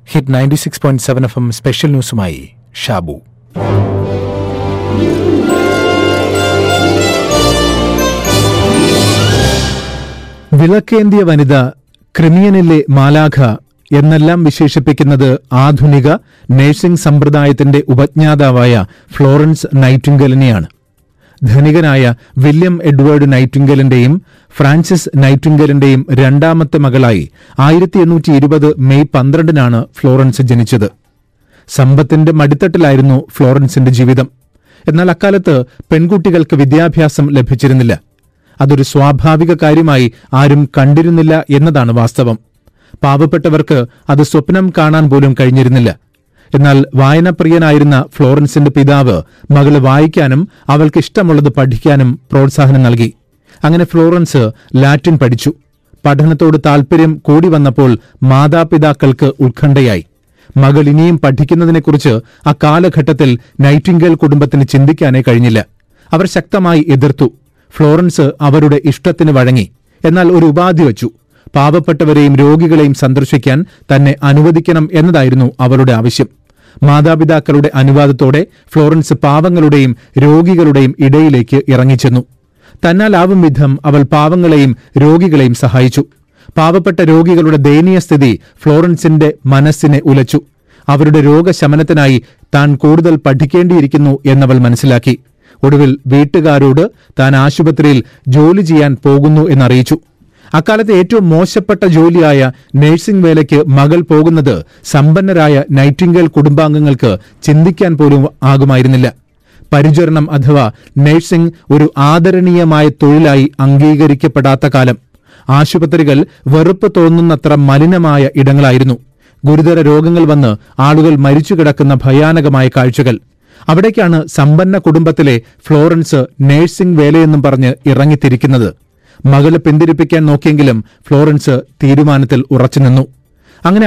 Hit 96.7 FM special ന്യൂസുമായി ഷാബു. വിളക്കേന്തിയ വനിത, ക്രിമിയനിലെ മാലാഖ എന്നെല്ലാം വിശേഷിപ്പിക്കുന്നത് ആധുനിക നഴ്സിംഗ് സമ്പ്രദായത്തിന്റെ ഉപജ്ഞാതാവായ ഫ്ലോറൻസ് നൈറ്റിംഗേലിനെയാണ്. ധനികനായ വില്യം എഡ്വേർഡ് നൈറ്റിംഗേലിന്റെയും ഫ്രാൻസിസ് നൈറ്റിംഗേലിന്റെയും രണ്ടാമത്തെ മകളായി 1820 മെയ് 12 ഫ്ലോറൻസ് ജനിച്ചത്. സമ്പത്തിന്റെ മടിത്തട്ടിലായിരുന്നു ഫ്ലോറൻസിന്റെ ജീവിതം. എന്നാൽ അക്കാലത്ത് പെൺകുട്ടികൾക്ക് വിദ്യാഭ്യാസം ലഭിച്ചിരുന്നില്ല. അതൊരു സ്വാഭാവിക കാര്യമായി ആരും കണ്ടിരുന്നില്ല എന്നതാണ് വാസ്തവം. പാവപ്പെട്ടവർക്ക് അത് സ്വപ്നം കാണാൻ പോലും കഴിഞ്ഞിരുന്നില്ല. എന്നാൽ വായനപ്രിയനായിരുന്ന ഫ്ലോറൻസിന്റെ പിതാവ് മകള് വായിക്കാനും അവൾക്ക് ഇഷ്ടമുള്ളത് പഠിക്കാനും പ്രോത്സാഹനം നൽകി. അങ്ങനെ ഫ്ലോറൻസ് ലാറ്റിൻ പഠിച്ചു. പഠനത്തോട് താൽപര്യം കൂടി വന്നപ്പോൾ മാതാപിതാക്കൾക്ക് ഉത്കണ്ഠയായി. മകൾ ഇനിയും പഠിക്കുന്നതിനെക്കുറിച്ച് ആ കാലഘട്ടത്തിൽ നൈറ്റിംഗേൽ കുടുംബത്തിന് ചിന്തിക്കാനേ കഴിഞ്ഞില്ല. അവർ ശക്തമായി എതിർത്തു. ഫ്ലോറൻസ് അവരുടെ ഇഷ്ടത്തിന് വഴങ്ങി. എന്നാൽ ഒരു ഉപാധി വച്ചു. പാവപ്പെട്ടവരെയും രോഗികളെയും സന്ദർശിക്കാൻ തന്നെ അനുവദിക്കണം എന്നതായിരുന്നു അവരുടെ ആവശ്യം. മാതാപിതാക്കളുടെ അനുവാദത്തോടെ ഫ്ലോറൻസ് പാവങ്ങളുടെയും രോഗികളുടെയും ഇടയിലേക്ക് ഇറങ്ങിച്ചെന്നു. തന്നാലാവും വിധം അവൾ പാവങ്ങളെയും രോഗികളെയും സഹായിച്ചു. പാവപ്പെട്ട രോഗികളുടെ ദയനീയ സ്ഥിതി ഫ്ലോറൻസിന്റെ മനസ്സിനെ ഉലച്ചു. അവരുടെ രോഗശമനത്തിനായി താൻ കൂടുതൽ പഠിക്കേണ്ടിയിരിക്കുന്നു എന്നവൾ മനസ്സിലാക്കി. ഒടുവിൽ വീട്ടുകാരോട് താൻ ആശുപത്രിയിൽ ജോലി ചെയ്യാൻ പോകുന്നു എന്നറിയിച്ചു. അക്കാലത്തെ ഏറ്റവും മോശപ്പെട്ട ജോലിയായ നഴ്സിംഗ് വേലയ്ക്ക് മകൾ പോകുന്നത് സമ്പന്നരായ നൈറ്റിംഗേൽ കുടുംബാംഗങ്ങൾക്ക് ചിന്തിക്കാൻ പോലും ആകുമായിരുന്നില്ല. പരിചരണം അഥവാ നഴ്സിംഗ് ഒരു ആദരണീയമായ തൊഴിലായി അംഗീകരിക്കപ്പെടാത്ത കാലം. ആശുപത്രികൾ വെറുപ്പ് തോന്നുന്നത്ര മലിനമായ ഇടങ്ങളായിരുന്നു. ഗുരുതര രോഗങ്ങൾ വന്ന് ആളുകൾ മരിച്ചുകിടക്കുന്ന ഭയാനകമായ കാഴ്ചകൾ. അവിടേക്കാണ് സമ്പന്ന കുടുംബത്തിലെ ഫ്ലോറൻസ് നഴ്സിംഗ് വേലയെന്നും പറഞ്ഞ് ഇറങ്ങിത്തിരിക്കുന്നത്. മകളെ പിന്തിരിപ്പിക്കാൻ നോക്കിയെങ്കിലും ഫ്ലോറൻസ് തീരുമാനത്തിൽ ഉറച്ചുനിന്നു. അങ്ങനെ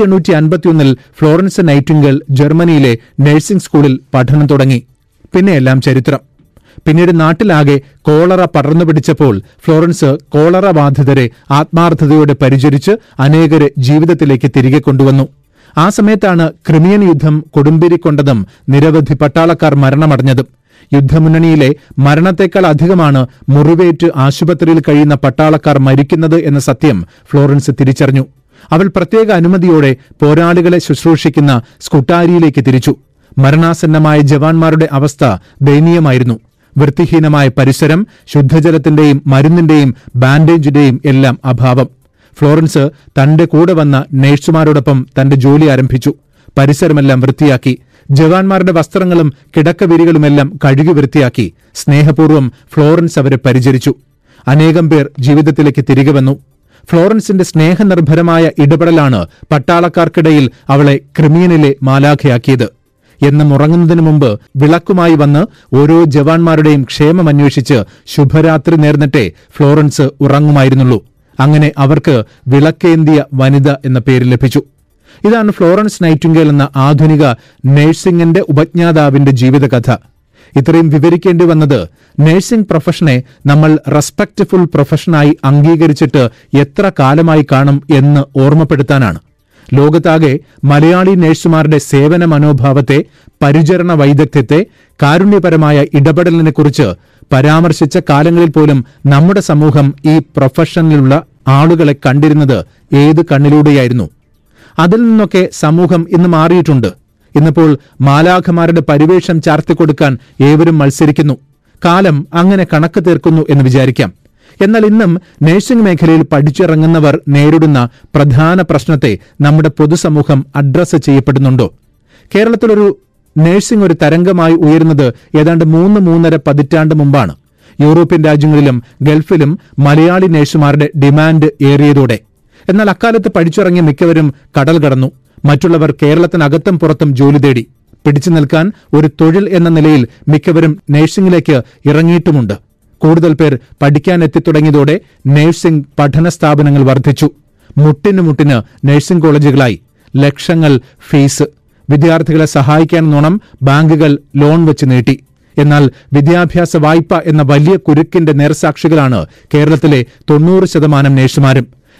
1851 ഫ്ലോറൻസ് നൈറ്റിംഗേൽ ജർമ്മനിയിലെ നഴ്സിംഗ് സ്കൂളിൽ പഠനം തുടങ്ങി. പിന്നെയെല്ലാം ചരിത്രം. പിന്നീട് നാട്ടിലാകെ കോളറ പടർന്നു പിടിച്ചപ്പോൾ ഫ്ലോറൻസ് കോളറ ബാധിതരെ ആത്മാർത്ഥതയോടെ പരിചരിച്ച് അനേകരെ ജീവിതത്തിലേക്ക് തിരികെ കൊണ്ടുവന്നു. ആ സമയത്താണ് ക്രിമിയൻ യുദ്ധം കൊടുമ്പിരിക്കൊണ്ടതും നിരവധി പട്ടാളക്കാർ മരണമടഞ്ഞതും. യുദ്ധമുന്നണിയിലെ മരണത്തേക്കാൾ അധികമാണ് മുറിവേറ്റ് ആശുപത്രിയിൽ കഴിയുന്ന പട്ടാളക്കാർ മരിക്കുന്നത് എന്ന സത്യം ഫ്ലോറൻസ് തിരിച്ചറിഞ്ഞു. അവൾ പ്രത്യേക അനുമതിയോടെ പോരാളികളെ ശുശ്രൂഷിക്കുന്ന സ്കുട്ടാരിയിലേക്ക് തിരിച്ചു. മരണാസന്നമായ ജവാന്മാരുടെ അവസ്ഥ ദയനീയമായിരുന്നു. വൃത്തിഹീനമായ പരിസരം, ശുദ്ധജലത്തിന്റെയും മരുന്നിന്റെയും ബാൻഡേജിന്റെയും എല്ലാം അഭാവം. ഫ്ലോറൻസ് തന്റെ കൂടെ വന്ന നഴ്സുമാരോടൊപ്പം തന്റെ ജോലി ആരംഭിച്ചു. പരിസരമെല്ലാം വൃത്തിയാക്കി. ജവാന്മാരുടെ വസ്ത്രങ്ങളും കിടക്കവിരികളുമെല്ലാം കഴുകി വൃത്തിയാക്കി. സ്നേഹപൂർവ്വം ഫ്ലോറൻസ് അവരെ പരിചരിച്ചു. അനേകം പേർ ജീവിതത്തിലേക്ക് തിരികെ വന്നു. ഫ്ലോറൻസിന്റെ സ്നേഹനിർഭരമായ ഇടപെടലാണ് പട്ടാളക്കാർക്കിടയിൽ അവളെ ക്രിമിയനിലെ മാലാഖയാക്കിയത്. എന്നും ഉറങ്ങുന്നതിനു മുമ്പ് വിളക്കുമായി വന്ന് ഓരോ ജവാന്മാരുടെയും ക്ഷേമമന്വേഷിച്ച് ശുഭരാത്രി നേർന്നിട്ടേ ഫ്ലോറൻസ് ഉറങ്ങുമായിരുന്നുള്ളൂ. അങ്ങനെ അവർക്ക് വിളക്കേന്തിയ വനിത എന്ന പേര് ലഭിച്ചു. ഇതാണ് ഫ്ലോറൻസ് നൈറ്റിംഗേൽ എന്ന ആധുനിക നഴ്സിംഗിന്റെ ഉപജ്ഞാതാവിന്റെ ജീവിതകഥ. ഇത്രയും വിവരിക്കേണ്ടി വന്നത് നഴ്സിംഗ് പ്രൊഫഷനെ നമ്മൾ റെസ്പെക്റ്റ്ഫുൾ പ്രൊഫഷനായി അംഗീകരിച്ചിട്ട് എത്ര കാലമായി കാണും എന്ന് ഓർമ്മപ്പെടുത്താനാണ്. ലോകത്താകെ മലയാളി നഴ്സുമാരുടെ സേവന മനോഭാവത്തെ, പരിചരണ വൈദഗ്ധ്യത്തെ, കാരുണ്യപരമായ ഇടപെടലിനെക്കുറിച്ച് പരാമർശിച്ച കാലങ്ങളിൽ പോലും നമ്മുടെ സമൂഹം ഈ പ്രൊഫഷനിലുള്ള ആളുകളെ കണ്ടിരുന്നത് ഏത് കണ്ണിലൂടെയായിരുന്നു? അതിൽ നിന്നൊക്കെ സമൂഹം ഇന്ന് മാറിയിട്ടുണ്ട്. ഇന്നിപ്പോൾ മാലാഖമാരുടെ പരിവേഷം ചാർത്തിക്കൊടുക്കാൻ ഏവരും മത്സരിക്കുന്നു. കാലം അങ്ങനെ കണക്ക് തീർക്കുന്നു എന്ന് വിചാരിക്കാം. എന്നാൽ ഇന്നും നഴ്സിംഗ് മേഖലയിൽ പഠിച്ചിറങ്ങുന്നവർ നേരിടുന്ന പ്രധാന പ്രശ്നത്തെ നമ്മുടെ പൊതുസമൂഹം അഡ്രസ് ചെയ്യപ്പെടുന്നുണ്ടോ? കേരളത്തിലൊരു നഴ്സിംഗ് ഒരു തരംഗമായി ഉയരുന്നത് ഏതാണ്ട് 3-3.5 പതിറ്റാണ്ട് മുമ്പാണ്. യൂറോപ്യൻ രാജ്യങ്ങളിലും ഗൾഫിലും മലയാളി നഴ്സുമാരുടെ ഡിമാൻഡ് ഏറിയതോടെ. എന്നാൽ അക്കാലത്ത് പഠിച്ചിറങ്ങിയ മിക്കവരും കടൽ കടന്നു. മറ്റുള്ളവർ കേരളത്തിനകത്തും പുറത്തും ജോലി തേടി. പിടിച്ചു നിൽക്കാൻ ഒരു തൊഴിൽ എന്ന നിലയിൽ മിക്കവരും നഴ്സിംഗിലേക്ക് ഇറങ്ങിയിട്ടുമുണ്ട്. കൂടുതൽ പേർ പഠിക്കാൻ എത്തിത്തുടങ്ങിയതോടെ നഴ്സിംഗ് പഠന സ്ഥാപനങ്ങൾ വർദ്ധിച്ചു. മുട്ടിന് നഴ്സിംഗ് കോളേജുകളായി. ലക്ഷങ്ങൾ ഫീസ്. വിദ്യാർത്ഥികളെ സഹായിക്കാനെന്നോണം ബാങ്കുകൾ ലോൺ വെച്ച് നീട്ടി. എന്നാൽ വിദ്യാഭ്യാസ വായ്പ എന്ന വലിയ കുരുക്കിന്റെ നേർസാക്ഷികളാണ് കേരളത്തിലെ 90% നഴ്സുമാരും.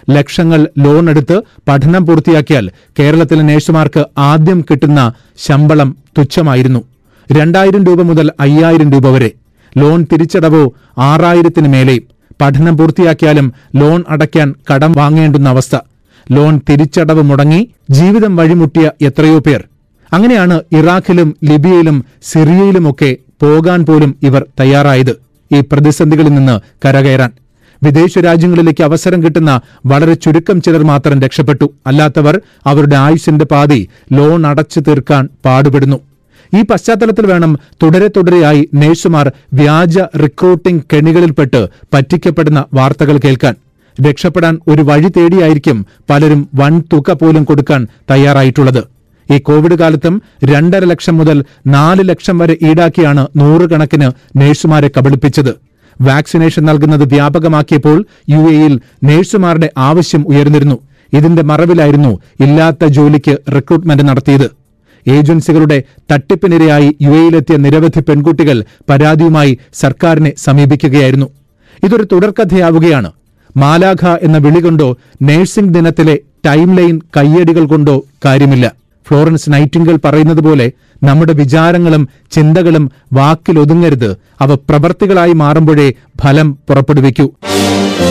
ലക്ഷങ്ങൾ ലോൺ എടുത്ത് പഠനം പൂർത്തിയാക്കിയാൽ കേരളത്തിലെ നഴ്സുമാർക്ക് ആദ്യം കിട്ടുന്ന ശമ്പളം തുച്ഛമായിരുന്നു. 2000 രൂപ മുതൽ 5000 രൂപ വരെ. ലോൺ തിരിച്ചടവോ 6000-ന് മേലെയും. പഠനം പൂർത്തിയാക്കിയാലും ലോൺ അടയ്ക്കാൻ കടം വാങ്ങേണ്ടുന്ന അവസ്ഥ. ലോൺ തിരിച്ചടവ് മുടങ്ങി ജീവിതം വഴിമുട്ടിയ എത്രയോ പേർ. അങ്ങനെയാണ് ഇറാഖിലും ലിബിയയിലും സിറിയയിലുമൊക്കെ പോകാൻ പോലും ഇവർ തയ്യാറായത്, ഈ പ്രതിസന്ധികളിൽ നിന്ന് കരകയറാൻ. വിദേശ രാജ്യങ്ങളിലേക്ക് അവസരം കിട്ടുന്ന വളരെ ചുരുക്കം ചിലർ മാത്രം രക്ഷപ്പെട്ടു. അല്ലാത്തവർ അവരുടെ ആയുസ്സിന്റെ പാതി ലോൺ അടച്ചു തീർക്കാൻ പാടുപെടുന്നു. ഈ പശ്ചാത്തലത്തിൽ വേണം തുടരെയായി നഴ്സുമാർ വ്യാജ റിക്രൂട്ടിംഗ് കെണികളിൽപ്പെട്ട് പറ്റിക്കപ്പെടുന്ന വാർത്തകൾ കേൾക്കാൻ. രക്ഷപ്പെടാൻ ഒരു വഴി തേടിയായിരിക്കും പലരും വൻ തുക പോലും കൊടുക്കാൻ തയ്യാറായിട്ടുള്ളത്. ഈ കോവിഡ് കാലത്തും 2.5 ലക്ഷം മുതൽ 4 ലക്ഷം വരെ ഈടാക്കിയാണ് 100 കണക്കിന് നഴ്സുമാരെ കബളിപ്പിച്ചത്. വാക്സിനേഷൻ നൽകുന്നത് വ്യാപകമാക്കിയപ്പോൾ UAE-യിൽ നഴ്സുമാരുടെ ആവശ്യം ഉയർന്നിരുന്നു. ഇതിന്റെ മറവിലായിരുന്നു ഇല്ലാത്ത ജോലിക്ക് റിക്രൂട്ട്മെന്റ് നടത്തിയത്. ഏജൻസികളുടെ തട്ടിപ്പിനിരയായി UAE-യിലെത്തിയ നിരവധി പെൺകുട്ടികൾ പരാതിയുമായി സർക്കാരിനെ സമീപിക്കുകയായിരുന്നു. ഇതൊരു തുടർക്കഥയാവുകയാണ്. മാലാഖ എന്ന വിളി കൊണ്ടോ നഴ്സിംഗ് ദിനത്തിലെ ടൈം ലൈൻ കയ്യടികൾ കൊണ്ടോ കാര്യമില്ല. ഫ്ലോറൻസ് നൈറ്റിംഗേൽ പറയുന്നത് പോലെ നമ്മുടെ വിചാരങ്ങളും ചിന്തകളും വാക്കിലൊതുങ്ങരുത്. അവ പ്രവർത്തികളായി മാറുമ്പോഴേ ഫലം പുറപ്പെടുവിക്കൂ.